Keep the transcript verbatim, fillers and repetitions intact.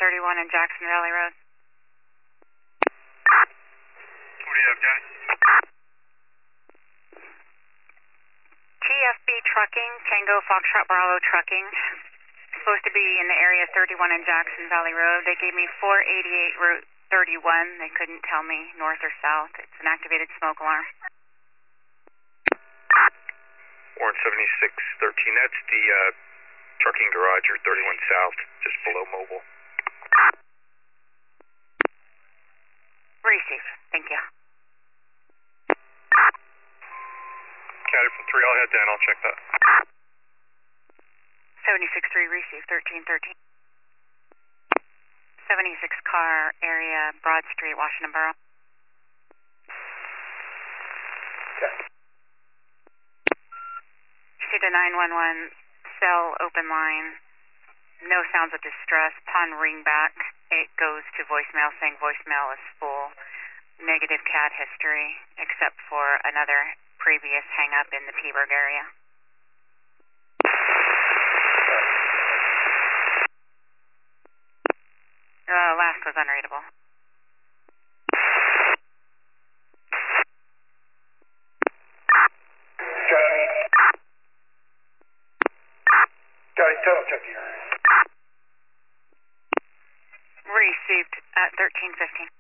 thirty-one and Jackson Valley Road. What do you have, Johnny? T F B Trucking, Tango Foxtrot Bravo Trucking. Supposed to be in the area thirty-one and Jackson Valley Road. They gave me four eighty-eight Route thirty-one. They couldn't tell me north or south. It's an activated smoke alarm. Warren seventy-six thirteen. That's the uh, trucking garage, Route thirty-one South, just below Mobile. Receive. Thank you. Counted from three, I'll head down. I'll check that. seventy-six three, receive, thirteen thirteen. seventy-six car area, Broad Street, Washington Borough. Okay. Received a nine one one cell open line. No sounds of distress. Upon ring back, it goes to voicemail saying voicemail is full. Negative C A D history, except for another previous hang up in the Peaburg area. Uh, last was unreadable. Johnny. Johnny, total check here. Received at thirteen fifteen.